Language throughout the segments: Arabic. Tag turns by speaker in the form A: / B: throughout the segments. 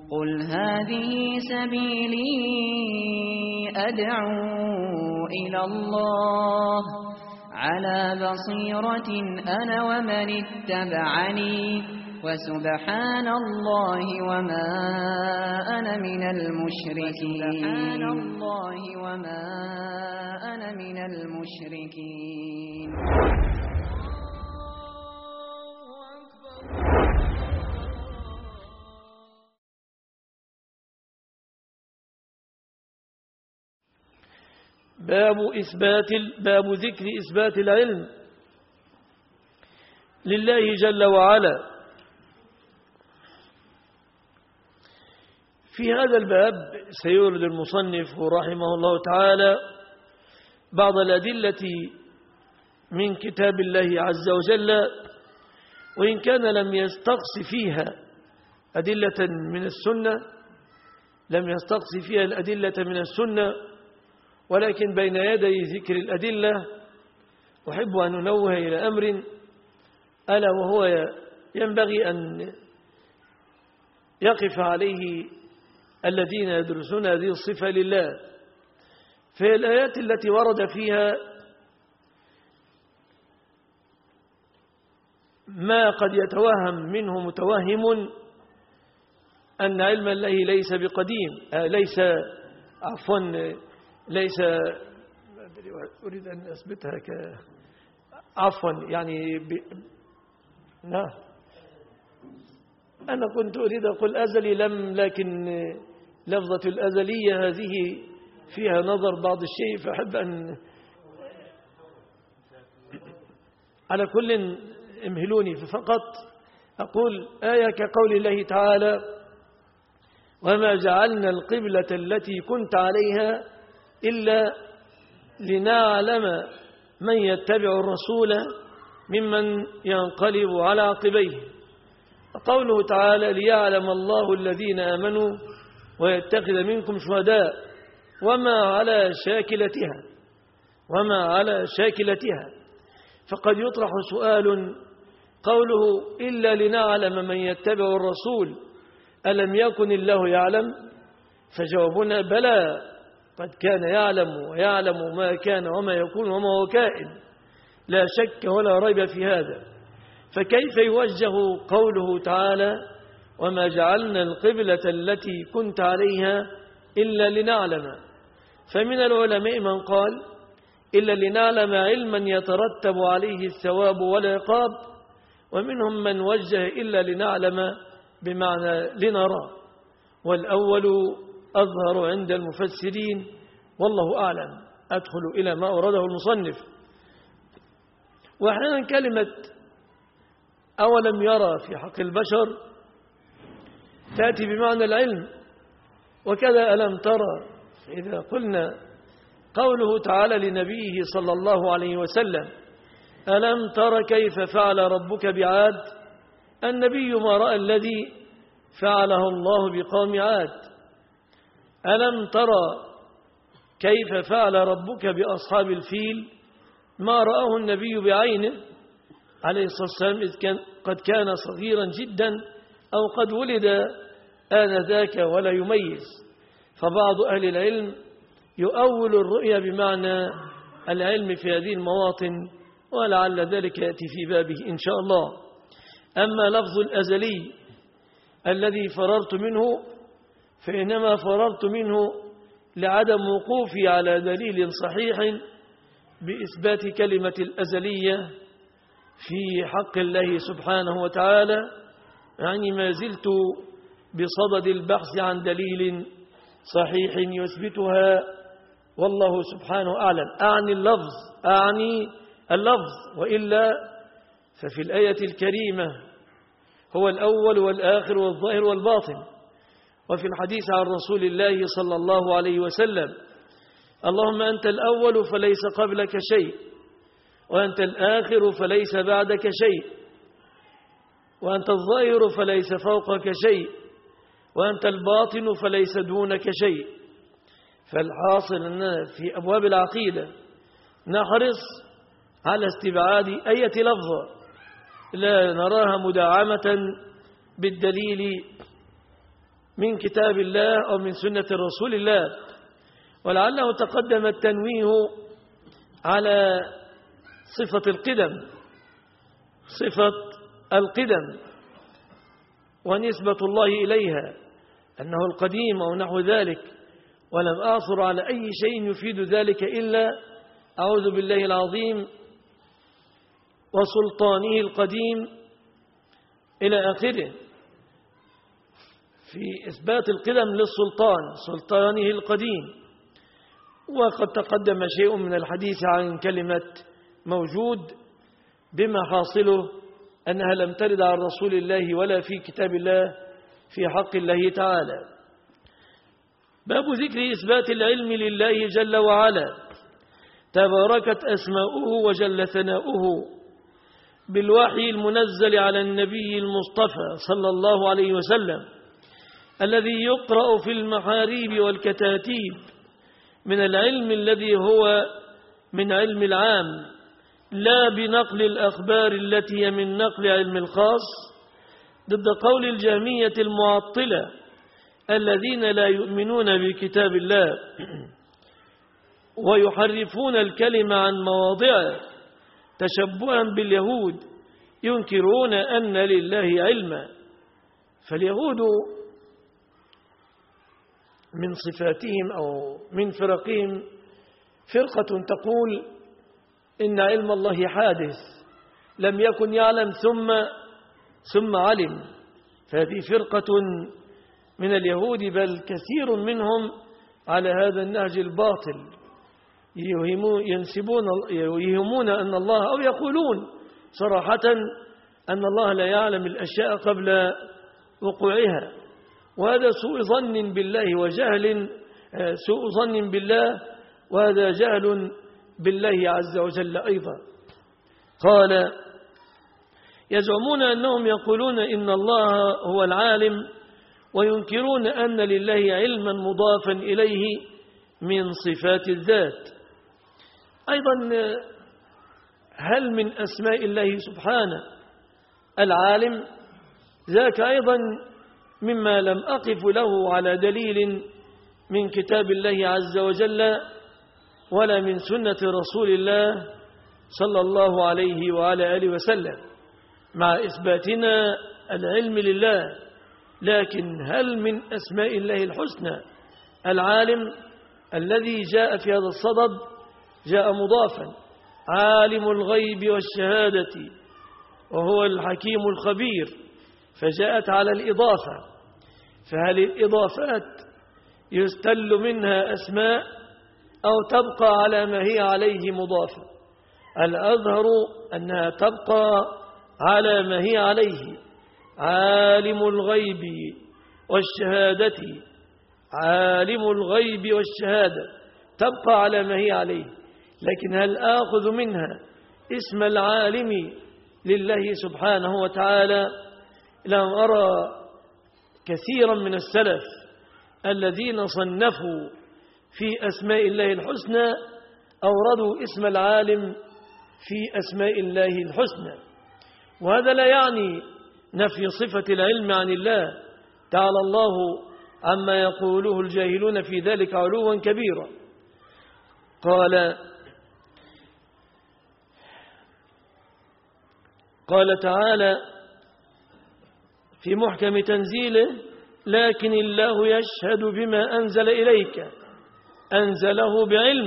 A: قل هذه سبيلي أدعو إلى الله على بصيرة أنا ومن اتبعني وسبحان الله وما أنا من المشركين.
B: باب ذكر إثبات العلم لله جل وعلا. في هذا الباب سيورد المصنف رحمه الله تعالى بعض الأدلة من كتاب الله عز وجل، وإن كان لم يستقص فيها أدلة من السنة، الأدلة من السنة، ولكن بين يدي ذكر الأدلة أحب أن ننوه إلى أمر، ألا وهو ينبغي أن يقف عليه الذين يدرسون هذه الصفة لله. في الآيات التي ورد فيها ما قد يتوهم منه متوهم أن علم الله ليس بقديم، ليس أريد أن أثبتها نعم، أنا كنت أريد أن أقول أزلي لكن لفظة الأزلية هذه فيها نظر بعض الشيء، فأحب أن على كل امهلوني. ففقط أقول آية كقول الله تعالى: وما جعلنا القبلة التي كنت عليها إلا لنعلم من يتبع الرسول ممن ينقلب على عقبيه. وقوله تعالى: ليعلم الله الذين آمنوا ويتخذ منكم شهداء وما على شاكلتها. فقد يطرح سؤال: قوله إلا لنعلم من يتبع الرسول ألم يكن الله يعلم؟ فجوابنا بلى، قد كان يعلم ويعلم ما كان وما يكون وما هو كائن، لا شك ولا ريب في هذا. فكيف يوجه قوله تعالى: وما جعلنا القبلة التي كنت عليها إلا لنعلم؟ فمن العلماء من قال: إلا لنعلم علما يترتب عليه الثواب والعقاب، ومنهم من وجه إلا لنعلم بمعنى لنرى، والأول أظهر عند المفسرين والله أعلم. أدخل إلى ما أورده المصنف. وأحيانا كلمة أولم يرى في حق البشر تأتي بمعنى العلم، وكذا ألم ترى. إذا قلنا قوله تعالى لنبيه صلى الله عليه وسلم: ألم تر كيف فعل ربك بعاد؟ النبي ما رأى الذي فعله الله بقوم عاد. ألم ترى كيف فعل ربك بأصحاب الفيل؟ ما رآه النبي بعينه عليه الصلاة والسلام، إذ قد كان صغيرا جدا أو قد ولد آنذاك ولا يميز. فبعض أهل العلم يؤول الرؤيا بمعنى العلم في هذه المواطن، ولعل ذلك يأتي في بابه إن شاء الله. أما لفظ الأزلي الذي فررت منه فإنما فررت منه لعدم وقوفي على دليل صحيح بإثبات كلمة الأزلية في حق الله سبحانه وتعالى، يعني ما زلت بصدد البحث عن دليل صحيح يثبتها، والله سبحانه أعلم. أعني اللفظ، وإلا ففي الآية الكريمة هو الأول والآخر والظاهر والباطن. وفي الحديث عن رسول الله صلى الله عليه وسلم: اللهم أنت الأول فليس قبلك شيء، وأنت الآخر فليس بعدك شيء، وأنت الظاهر فليس فوقك شيء، وأنت الباطن فليس دونك شيء. فالحاصل أننا في أبواب العقيدة نحرص على استبعاد أي لفظة لا نراها مدعمة بالدليل من كتاب الله أو من سنة رسول الله. ولعله تقدم التنويه على صفة القدم ونسبة الله إليها أنه القديم أو نحو ذلك، ولم أعثر على أي شيء يفيد ذلك إلا أعوذ بالله العظيم وسلطانه القديم إلى آخره في إثبات القدم للسلطان، سلطانه القديم. وقد تقدم شيء من الحديث عن كلمة موجود بما حاصله أنها لم ترد عن رسول الله ولا في كتاب الله في حق الله تعالى. باب ذكر إثبات العلم لله جل وعلا، تباركت أسماؤه وجل ثناؤه بالوحي المنزل على النبي المصطفى صلى الله عليه وسلم، الذي يقرأ في المحاريب والكتاتيب من العلم الذي هو من علم العام، لا بنقل الأخبار التي هي من نقل علم الخاص، ضد قول الجهمية المعطلة الذين لا يؤمنون بكتاب الله ويحرفون الكلمة عن مواضعه تشبها باليهود، ينكرون أن لله علما. فاليهود من صفاتهم أو من فرقهم فرقة تقول إن علم الله حادث، لم يكن يعلم ثم علم. فهذه فرقة من اليهود، بل كثير منهم على هذا النهج الباطل، يهمون أن الله أو يقولون صراحة أن الله لا يعلم الأشياء قبل وقوعها، وهذا سوء ظن بالله وجهل، سوء ظن بالله، وهذا جهل بالله عز وجل أيضا. قال يزعمون أنهم يقولون إن الله هو العالم، وينكرون أن لله علما مضافا إليه من صفات الذات. أيضا هل من أسماء الله سبحانه العالم؟ ذاك أيضا مما لم أقف له على دليل من كتاب الله عز وجل ولا من سنة رسول الله صلى الله عليه وعلى آله وسلم، مع إثباتنا العلم لله. لكن هل من أسماء الله الحسنى العالم الذي جاء في هذا الصدد؟ جاء مضافا، عالم الغيب والشهادة وهو الحكيم الخبير، فجاءت على الإضافة. فهل الإضافات يستل منها أسماء أو تبقى على ما هي عليه مضافة؟ الأظهر أنها تبقى على ما هي عليه، عالم الغيب والشهادة، عالم الغيب والشهادة تبقى على ما هي عليه. لكن هل آخذ منها اسم العالم لله سبحانه وتعالى؟ لم أرى كثيرا من السلف الذين صنفوا في أسماء الله الحسنى أوردوا اسم العالم في أسماء الله الحسنى. وهذا لا يعني نفي صفة العلم عن الله، تعالى الله عما يقوله الجاهلون في ذلك علوا كبيرا. قال تعالى في محكم تنزيله: لكن الله يشهد بما أنزل إليك، أنزله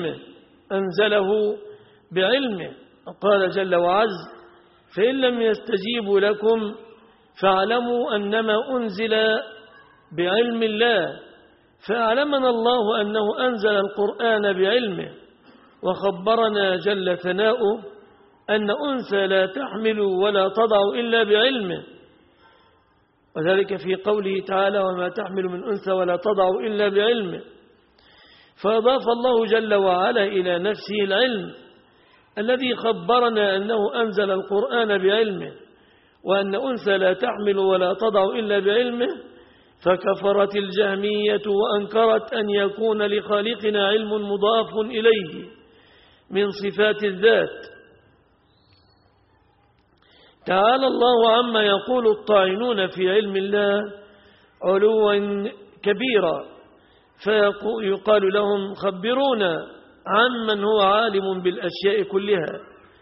B: بعلمه. قال جل وعز: فإن لم يستجيبوا لكم فاعلموا أنما أنزل بعلم الله. فأعلمنا الله أنه أنزل القرآن بعلمه، وخبرنا جل ثناؤه أن أنثى لا تحمل ولا تضع إلا بعلمه، وذلك في قوله تعالى: وما تحمل من أنثى ولا تضع إلا بعلمه. فأضاف الله جل وعلا إلى نفسه العلم الذي خبرنا أنه أنزل القرآن بعلمه، وأن أنثى لا تحمل ولا تضع إلا بعلمه. فكفرت الجهمية وأنكرت أن يكون لخالقنا علم مضاف إليه من صفات الذات. تعالى الله عما يقول الطاعنون في علم الله علوا كبيرا، فيقال لهم خبرونا عمن هو عالم بالأشياء كلها،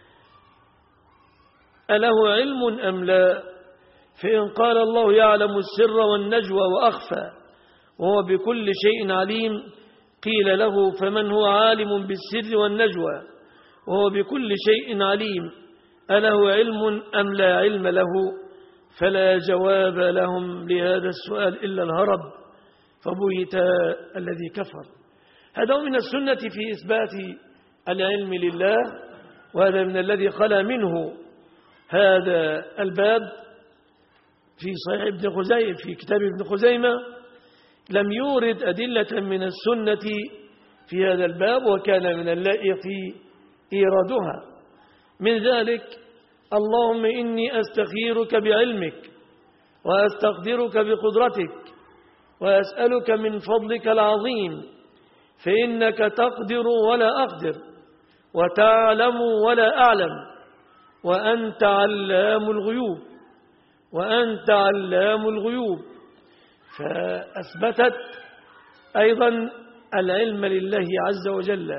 B: أله علم أم لا؟ فإن قال الله يعلم السر والنجوى وأخفى وهو بكل شيء عليم، قيل له فمن هو عالم بالسر والنجوى وهو بكل شيء عليم، أله علم أم لا علم له؟ فلا جواب لهم لهذا السؤال إلا الهرب، فبهت الذي كفر. هذا من السنة في إثبات العلم لله، وهذا من الذي خلا منه هذا الباب في صحيح ابن خزيمة، في كتاب ابن خزيمة لم يورد أدلة من السنة في هذا الباب، وكان من اللائق إيرادها. من ذلك: اللهم إني أستخيرك بعلمك وأستقدرك بقدرتك وأسألك من فضلك العظيم، فإنك تقدر ولا أقدر وتعلم ولا أعلم وأنت علام الغيوب وأنت علام الغيوب. فأثبتت أيضا العلم لله عز وجل،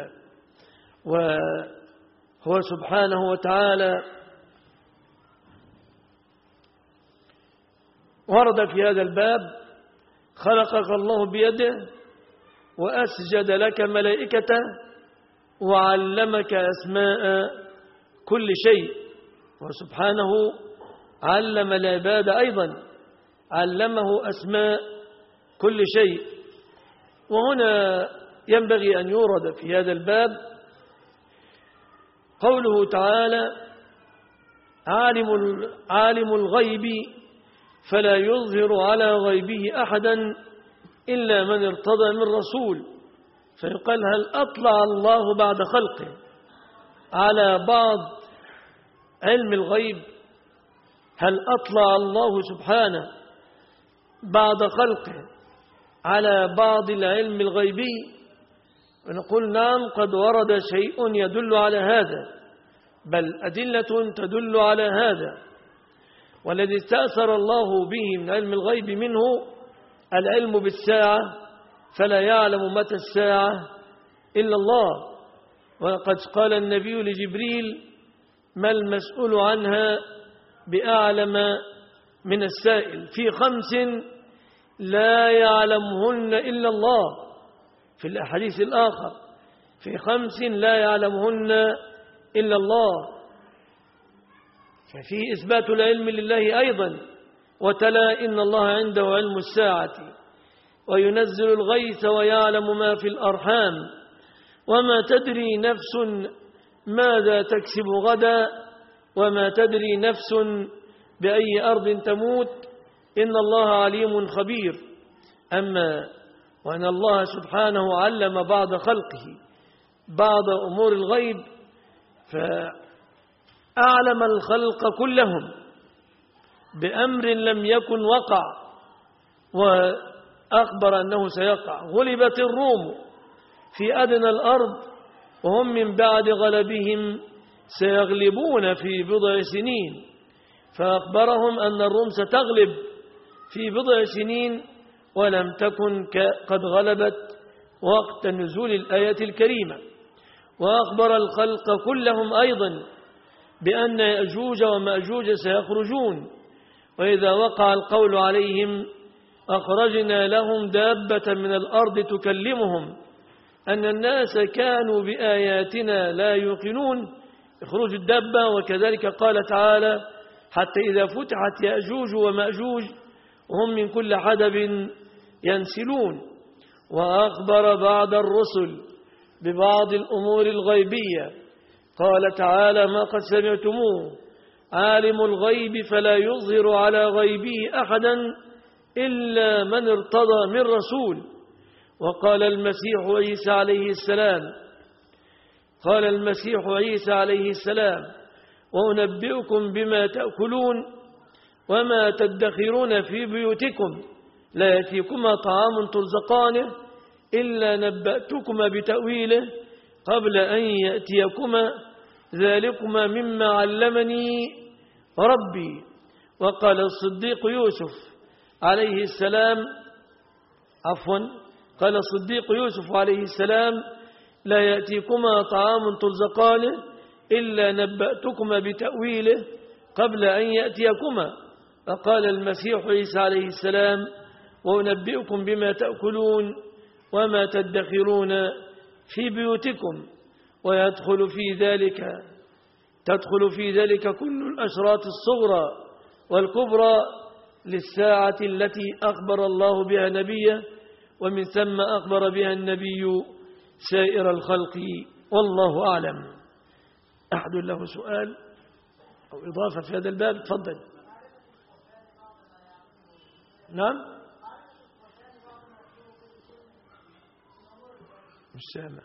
B: وهو سبحانه وتعالى ورد في هذا الباب: خلقك الله بيده وأسجد لك ملائكته وعلمك أسماء كل شيء. وسبحانه علم العباد أيضا، علمه أسماء كل شيء. وهنا ينبغي أن يورد في هذا الباب قوله تعالى: عالم الغيب فلا يظهر على غيبه أحدا إلا من ارتضى من رسول. فيقال: هل أطلع الله بعد خلقه على بعض علم الغيب؟ هل أطلع الله سبحانه بعد خلقه على بعض العلم الغيبي؟ ونقول: نعم، قد ورد شيء يدل على هذا، بل أدلة تدل على هذا. والذي استأثر الله به من علم الغيب منه العلم بالساعة، فلا يعلم متى الساعة إلا الله. وقد قال النبي لجبريل: ما المسؤول عنها بأعلم من السائل، في 5 لا يعلمهن إلا الله. في الحديث الآخر: في 5 لا يعلمهن إلا الله. ففي إثبات العلم لله أيضا. وتلا: إن الله عنده علم الساعة وينزل الغيث ويعلم ما في الأرحام وما تدري نفس ماذا تكسب غدا وما تدري نفس بأي أرض تموت إن الله عليم خبير. أما وأن الله سبحانه علم بعض خلقه بعض أمور الغيب، فأعلم الخلق كلهم بأمر لم يكن وقع وأخبر أنه سيقع. غلبت الروم في أدنى الأرض وهم من بعد غلبهم سيغلبون في بضع سنين، فأخبرهم أن الروم ستغلب في بضع سنين ولم تكن قد غلبت وقت نزول الآية الكريمة. وأخبر الخلق كلهم أيضا بأن يأجوج ومأجوج سيخرجون، وإذا وقع القول عليهم أخرجنا لهم دابة من الأرض تكلمهم أن الناس كانوا بآياتنا لا يوقنون، يخرج الدابة. وكذلك قال تعالى: حتى إذا فتحت يأجوج ومأجوج وهم من كل حدب ينسلون. وأخبر بعض الرسل ببعض الأمور الغيبية، قال تعالى: ما قد سمعتموه عالم الغيب فلا يظهر على غيبه أحدا إلا من ارتضى من رسول. وقال المسيح عيسى عليه السلام: وأنبئكم بما تأكلون وما تدخرون في بيوتكم لا يأتيكما طعام ترزقانه إلا نبأتكما بتأويله قبل أن يأتيكما ذلكما مما علمني ربي. وقال الصديق يوسف: عليه السلام قال الصديق يوسف عليه السلام: لا يأتيكما طعام ترزقانه إلا نبأتكما بتأويله قبل أن يأتيكما. فقال المسيح عيسى عليه السلام: وأنبئكم بما تأكلون وما تدخرون في بيوتكم. تدخل في ذلك كل الأشراط الصغرى والكبرى للساعة التي أخبر الله بها نبيه، ومن ثم أخبر بها النبي سائر الخلق، والله أعلم. أحد له سؤال أو إضافة في هذا الباب؟ تفضل. نعم، مش سامع.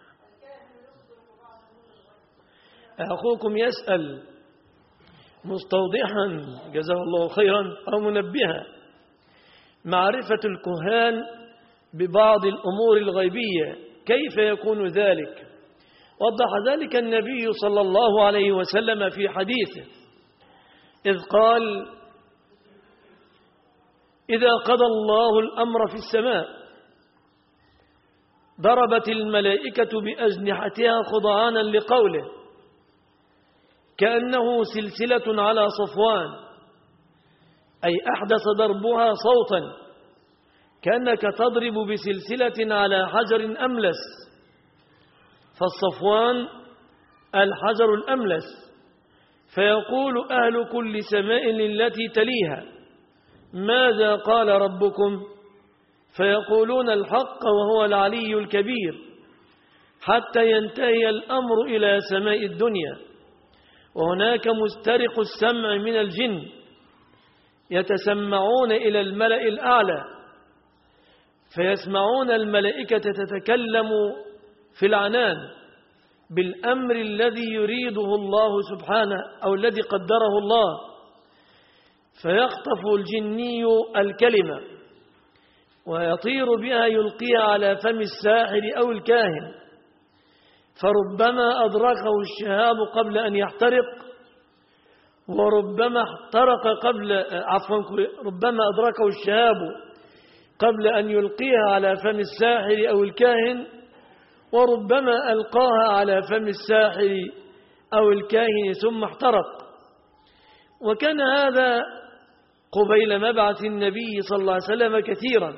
B: أخوكم يسأل مستوضحا جزاه الله خيرا أو منبها: معرفة الكهان ببعض الأمور الغيبية كيف يكون ذلك؟ وضح ذلك النبي صلى الله عليه وسلم في حديثه إذ قال: إذا قضى الله الأمر في السماء ضربت الملائكة بأجنحتها خضعانا لقوله كأنه سلسلة على صفوان، أي أحدث ضربها صوتا كأنك تضرب بسلسلة على حجر أملس، فالصفوان الحجر الأملس. فيقول أهل كل سماء التي تليها: ماذا قال ربكم؟ فيقولون: الحق وهو العلي الكبير، حتى ينتهي الأمر إلى سماء الدنيا. وهناك مسترق السمع من الجن يتسمعون إلى الملأ الأعلى، فيسمعون الملائكة تتكلم في العنان بالأمر الذي يريده الله سبحانه أو الذي قدره الله، فيخطف الجني الكلمة ويطير بها يلقيها على فم الساحر أو الكاهن، فربما أدركه الشهاب قبل أن يحترق، وربما ربما أدركه الشهاب قبل أن يلقيها على فم الساحر أو الكاهن، وربما ألقاها على فم الساحر أو الكاهن ثم احترق. وكان هذا قبيل مبعث النبي صلى الله عليه وسلم كثيرا،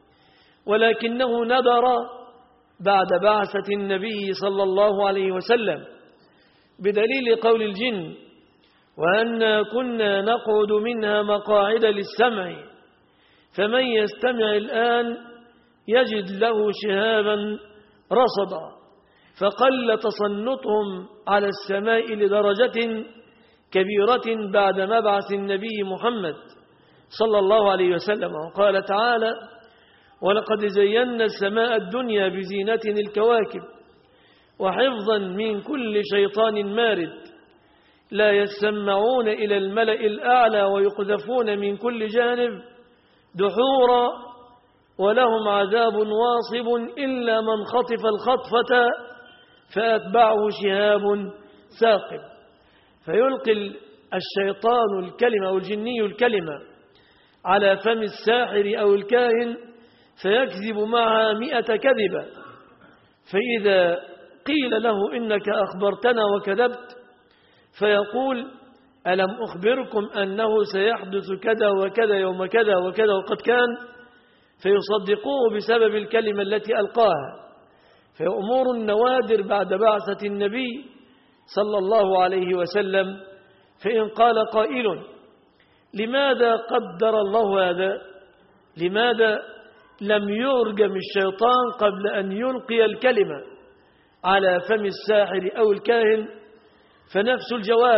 B: ولكنه ندر بعد بعثة النبي صلى الله عليه وسلم بدليل قول الجن: وأنا كنا نقعد منها مقاعد للسمع فمن يستمع الآن يجد له شهابا رصدا. فقل تصنطهم على السماء لدرجة كبيرة بعد مبعث النبي محمد صلى الله عليه وسلم. وقال تعالى: ولقد زينا السماء الدنيا بزينة الكواكب وحفظا من كل شيطان مارد، لا يسمعون إلى الملأ الأعلى ويقذفون من كل جانب دحورا، ولهم عذاب واصب إلا من خطف الخطفة فأتبعه شهاب ثاقب. فيلقي الشيطان الكلمة أو الجني الكلمة على فم الساحر أو الكاهن فيكذب معها 100 كذبة، فإذا قيل له إنك أخبرتنا وكذبت فيقول: ألم أخبركم أنه سيحدث كذا وكذا يوم كذا وكذا وقد كان، فيصدقوه بسبب الكلمة التي ألقاها. فأمور النوادر بعد بعثة النبي صلى الله عليه وسلم. فإن قال قائل: لماذا قدر الله هذا؟ لماذا لم يرجم الشيطان قبل أن يلقي الكلمة على فم الساحر أو الكاهن؟ فنفس الجواب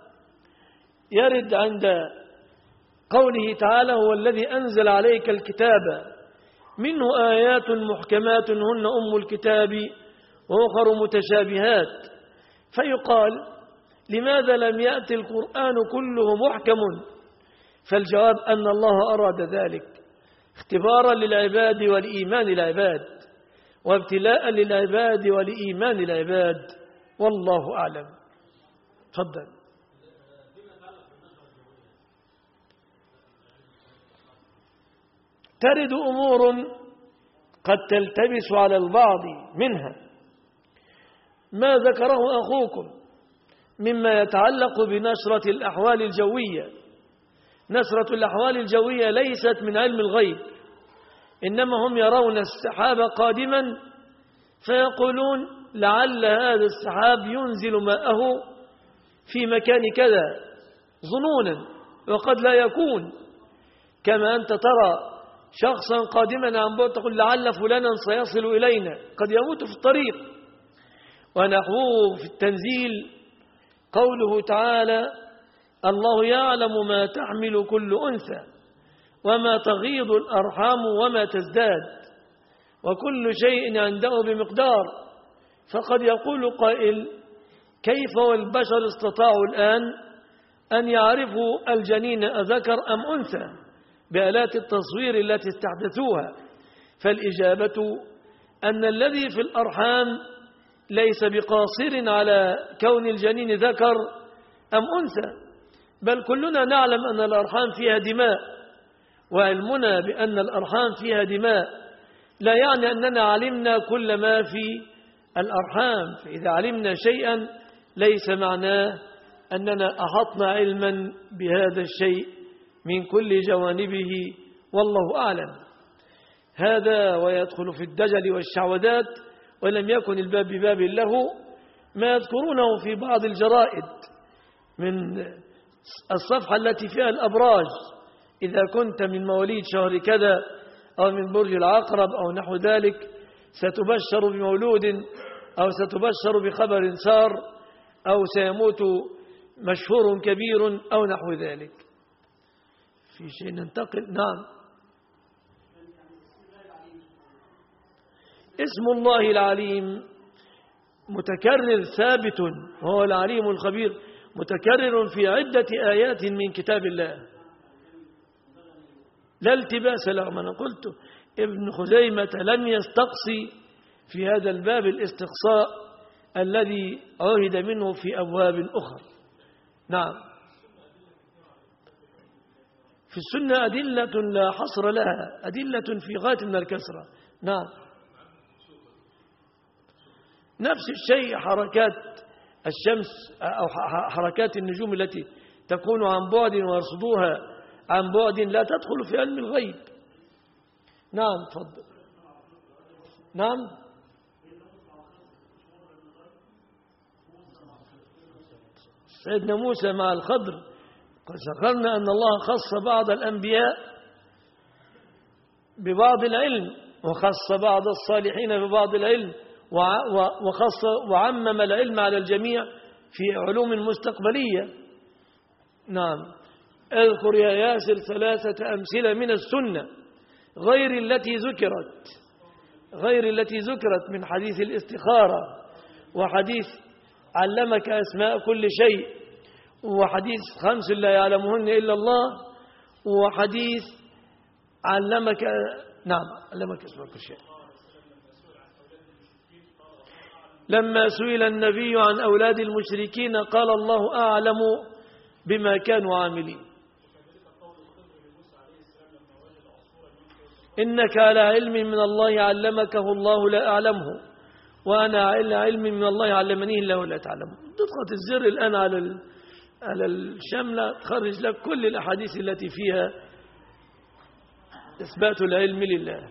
B: يرد عند قوله تعالى: هو الذي أنزل عليك الكتاب منه آيات محكمات هن أم الكتاب وأخر متشابهات. فيقال: لماذا لم يأتي القرآن كله محكم؟ فالجواب أن الله أراد ذلك اختبارا للعباد ولإيمان العباد، وابتلاء للعباد ولإيمان العباد، والله أعلم. تفضل. ترد أمور قد تلتبس على البعض، منها ما ذكره أخوكم مما يتعلق بنشرة الأحوال الجوية. نشرة الأحوال الجوية ليست من علم الغيب، إنما هم يرون السحاب قادما فيقولون لعل هذا السحاب ينزل ماءه في مكان كذا ظنونا، وقد لا يكون. كما أنت ترى شخصا قادما عن بعد تقول لعل فلانا سيصل إلينا، قد يموت في الطريق. ونحوه في التنزيل قوله تعالى: الله يعلم ما تحمل كل أنثى وما تغيض الأرحام وما تزداد وكل شيء عنده بمقدار. فقد يقول قائل: كيف والبشر استطاعوا الآن أن يعرفوا الجنين أذكر أم أنثى بآلات التصوير التي استحدثوها؟ فالإجابة أن الذي في الأرحام ليس بقاصر على كون الجنين ذكر أم أنثى، بل كلنا نعلم أن الأرحام فيها دماء، وعلمنا بأن الأرحام فيها دماء لا يعني أننا علمنا كل ما في الأرحام. فإذا علمنا شيئا ليس معناه أننا أحطنا علما بهذا الشيء من كل جوانبه، والله أعلم. هذا ويدخل في الدجل والشعوذات، ولم يكن الباب بباب له ما يذكرونه في بعض الجرائد من الصفحة التي فيها الأبراج: إذا كنت من مواليد شهر كذا أو من برج العقرب أو نحو ذلك ستبشر بمولود أو ستبشر بخبر سار أو سيموت مشهور كبير أو نحو ذلك. في شيء ننتقل. نعم. اسم الله العليم متكرر ثابت، وهو العليم الخبير، متكرر في عدة آيات من كتاب الله لا التباس له. ما أنا قلت ابن خزيمة لم يستقصي في هذا الباب الاستقصاء الذي عهد منه في أبواب أخرى. نعم. في السنة أدلة لا حصر لها، أدلة في غاية من الكثرة. نعم. نفس الشيء حركات الشمس أو حركات النجوم التي تكون عن بعد ويرصدوها عن بعد لا تدخل في علم الغيب. نعم تفضل. نعم. سيدنا موسى مع الخضر قد ذكرنا أن الله خص بعض الأنبياء ببعض العلم، وخص بعض الصالحين ببعض العلم، وخص وعمم العلم على الجميع في علوم مستقبلية. نعم. اذكر يا ياسر 3 أمثلة من السنة غير التي ذكرت من حديث الاستخارة، وحديث علمك أسماء كل شيء، وحديث 5 لا يعلمهن إلا الله، وحديث علمك أسماء كل شيء. لما سئل النبي عن أولاد المشركين قال الله أعلم بما كانوا عاملين. إنك على علم من الله علمكه الله لا أعلمه، وأنا على علم من الله علمنيه الله لا تعلمه. تضغط الزر الآن على الشملة تخرج لك كل الأحاديث التي فيها إثبات العلم لله.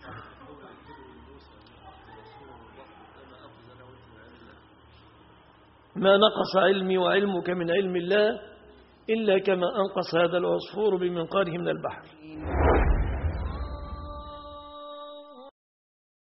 B: ما نقص علمي وعلمك من علم الله إلا كما أنقص هذا العصفور بمنقاره من البحر.